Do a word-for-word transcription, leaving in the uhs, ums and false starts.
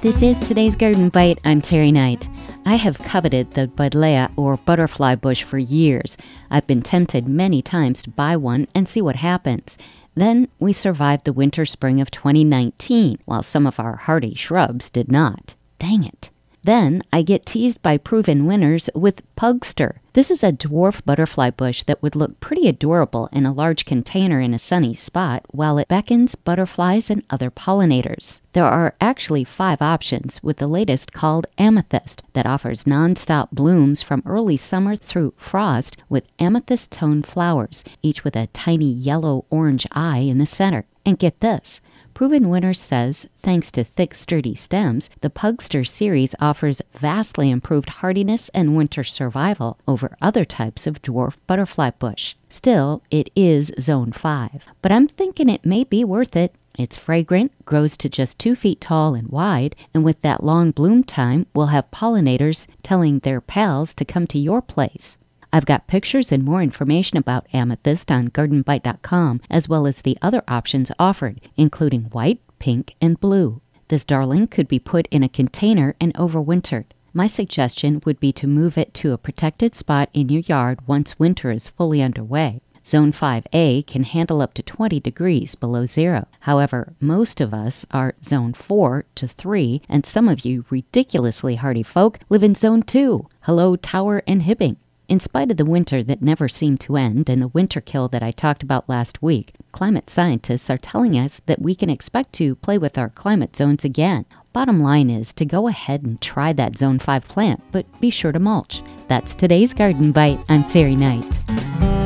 This is today's Garden Bite. I'm Terry Knight. I have coveted the buddleia or butterfly bush for years. I've been tempted many times to buy one and see what happens. Then we survived the winter-spring of twenty nineteen, while some of our hardy shrubs did not. Dang it. Then I get teased by proven winners with Pugster. This is a dwarf butterfly bush that would look pretty adorable in a large container in a sunny spot while it beckons butterflies and other pollinators. There are actually five options, with the latest called Amethyst that offers non-stop blooms from early summer through frost with amethyst-toned flowers, each with a tiny yellow-orange eye in the center. And get this. Proven Winner says, thanks to thick, sturdy stems, the Pugster series offers vastly improved hardiness and winter survival over other types of dwarf butterfly bush. Still, it is Zone five, but I'm thinking it may be worth it. It's fragrant, grows to just two feet tall and wide, and with that long bloom time, we'll have pollinators telling their pals to come to your place. I've got pictures and more information about Amethyst on garden bite dot com, as well as the other options offered, including white, pink, and blue. This darling could be put in a container and overwintered. My suggestion would be to move it to a protected spot in your yard once winter is fully underway. Zone five A can handle up to twenty degrees below zero. However, most of us are Zone four to three, and some of you ridiculously hardy folk live in Zone two. Hello, Tower and Hibbing. In spite of the winter that never seemed to end and the winter kill that I talked about last week, climate scientists are telling us that we can expect to play with our climate zones again. Bottom line is to go ahead and try that Zone five plant, but be sure to mulch. That's today's Garden Bite. I'm Terry Knight.